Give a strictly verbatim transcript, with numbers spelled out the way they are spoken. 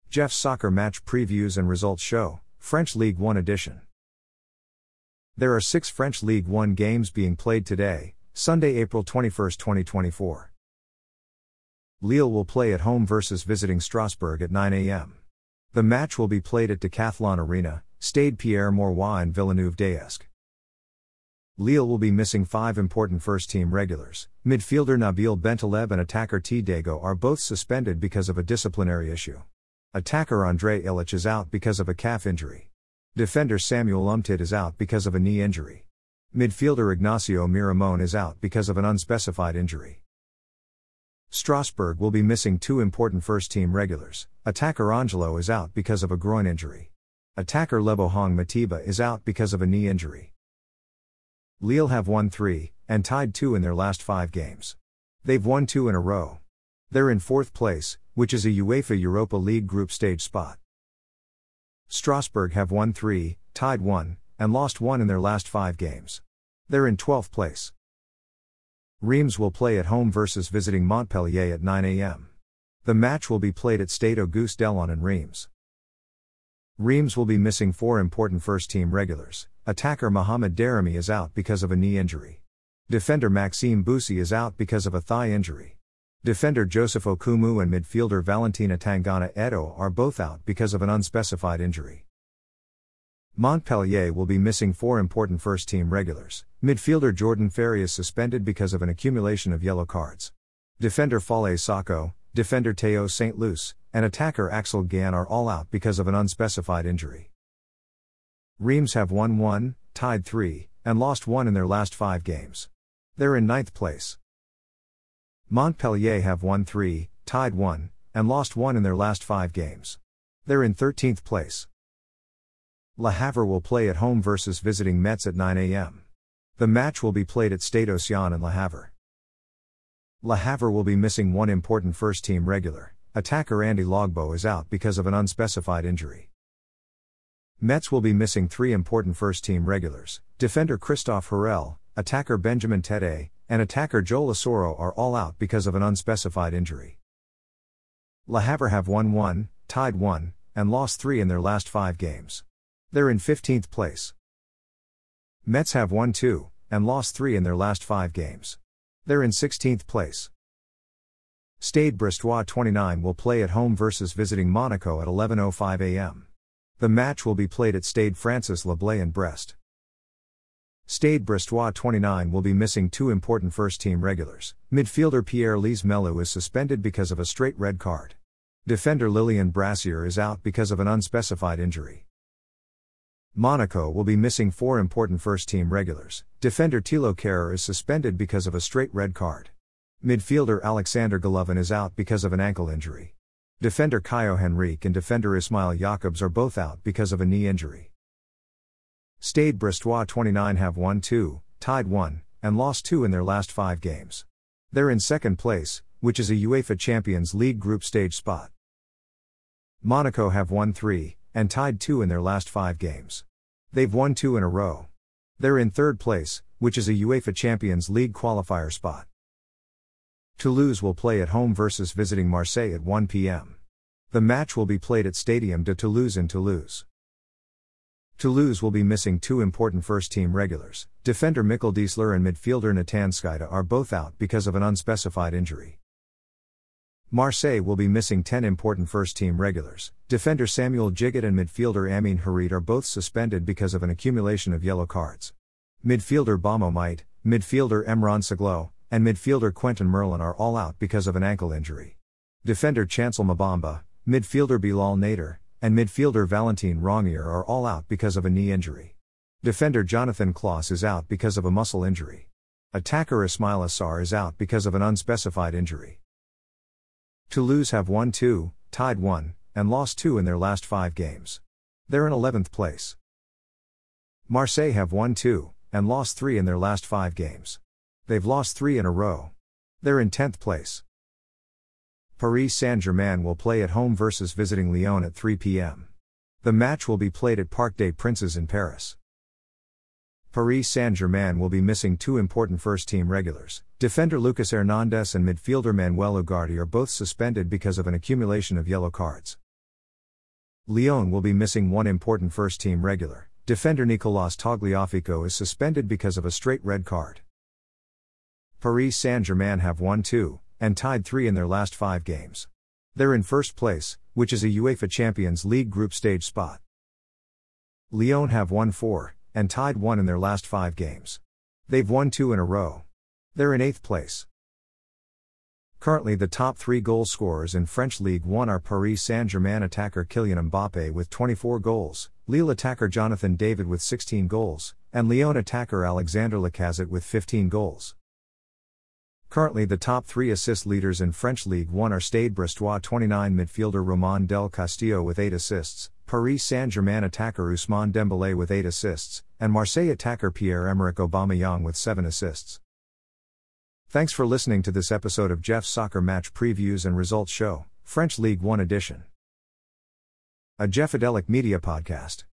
Jeff's Soccer Match Previews and Results Show, French Ligue one Edition. There are six French Ligue one games being played today, Sunday, April twenty-first, twenty twenty-four. Lille will play at home versus visiting Strasbourg at nine a m. The match will be played at Decathlon Arena, Stade Pierre-Mauroy in Villeneuve-d'Ascq. Lille will be missing five important first-team regulars. Midfielder Nabil Bentaleb and attacker T. Dago are both suspended because of a disciplinary issue. Attacker André Illich is out because of a calf injury. Defender Samuel Umtiti is out because of a knee injury. Midfielder Ignacio Miramon is out because of an unspecified injury. Strasbourg will be missing two important first-team regulars. Attacker Angelo is out because of a groin injury. Attacker Lebohang Matiba is out because of a knee injury. Lille have won three, and tied two in their last five games. They've won two in a row. They're in fourth place, which is a UEFA Europa League group stage spot. Strasbourg have won three, tied one, and lost one in their last five games. They're in twelfth place. Reims will play at home versus visiting Montpellier at nine a m. The match will be played at Stade Auguste Delon in Reims. Reims will be missing four important first-team regulars. Attacker Mohamed Darimi is out because of a knee injury. Defender Maxime Boussi is out because of a thigh injury. Defender Joseph Okumu and midfielder Valentina Tangana Edo are both out because of an unspecified injury. Montpellier will be missing four important first-team regulars. Midfielder Jordan Ferry is suspended because of an accumulation of yellow cards. Defender Falaise Sako, defender Théo Saint-Luce, and attacker Axel Guillen are all out because of an unspecified injury. Reims have won one, tied three, and lost one in their last five games. They're in ninth place. Montpellier have won three, tied one, and lost one in their last five games. They're in thirteenth place. Le Havre will play at home versus visiting Metz at nine a m. The match will be played at Stade Océan in Le Havre. Le Havre will be missing one important first-team regular. Attacker Andy Logbo is out because of an unspecified injury. Metz will be missing three important first-team regulars. Defender Christophe Hurel, attacker Benjamin Tete, and attacker Joel Asoro are all out because of an unspecified injury. Le Havre have won one, tied one, and lost three in their last five games. They're in fifteenth place. Metz have won two, and lost three in their last five games. They're in sixteenth place. Stade Brestois twenty-nine will play at home versus visiting Monaco at eleven oh five a m. The match will be played at Stade Francis Lablay in Brest. Stade Brestois twenty-nine will be missing two important first-team regulars. Midfielder Pierre-Lise Melou is suspended because of a straight red card. Defender Lilian Brassier is out because of an unspecified injury. Monaco will be missing four important first-team regulars. Defender Thilo Kehrer is suspended because of a straight red card. Midfielder Alexander Golovin is out because of an ankle injury. Defender Caio Henrique and defender Ismail Jakobs are both out because of a knee injury. Stade Brestois twenty-nine have won two, tied one, and lost two in their last five games. They're in second place, which is a UEFA Champions League group stage spot. Monaco have won three, and tied two in their last five games. They've won two in a row. They're in third place, which is a UEFA Champions League qualifier spot. Toulouse will play at home versus visiting Marseille at one p m. The match will be played at Stadium de Toulouse in Toulouse. Toulouse will be missing two important first-team regulars. Defender Mikkel Diesler and midfielder Nathan Skyda are both out because of an unspecified injury. Marseille will be missing ten important first-team regulars. Defender Samuel Gigot and midfielder Amin Harit are both suspended because of an accumulation of yellow cards. Midfielder Bamo Might, midfielder Emran Saglo, and midfielder Quentin Merlin are all out because of an ankle injury. Defender Chancel Mabamba, midfielder Bilal Nader, and midfielder Valentin Rongier are all out because of a knee injury. Defender Jonathan Klaus is out because of a muscle injury. Attacker Ismail Assar is out because of an unspecified injury. Toulouse have won two, tied one, and lost two in their last five games. They're in eleventh place. Marseille have won two, and lost three in their last five games. They've lost three in a row. They're in tenth place. Paris Saint-Germain will play at home versus visiting Lyon at three p m. The match will be played at Parc des Princes in Paris. Paris Saint-Germain will be missing two important first-team regulars. Defender Lucas Hernandez and midfielder Manuel Ugarte are both suspended because of an accumulation of yellow cards. Lyon will be missing one important first-team regular. Defender Nicolas Tagliafico is suspended because of a straight red card. Paris Saint-Germain have won two, and tied three in their last five games. They're in first place, which is a UEFA Champions League group stage spot. Lyon have won four, and tied one in their last five games. They've won two in a row. They're in eighth place. Currently the top three goal scorers in French Ligue one are Paris Saint-Germain attacker Kylian Mbappé with twenty-four goals, Lille attacker Jonathan David with sixteen goals, and Lyon attacker Alexandre Lacazette with fifteen goals. Currently the top three assist leaders in French Ligue one are Stade Brestois twenty-nine midfielder Romain Del Castillo with eight assists, Paris Saint-Germain attacker Ousmane Dembélé with eight assists, and Marseille attacker Pierre-Emerick Aubameyang with seven assists. Thanks for listening to this episode of Jeff's Soccer Match Previews and Results Show, French Ligue one edition. A Jeffadelic Media Podcast.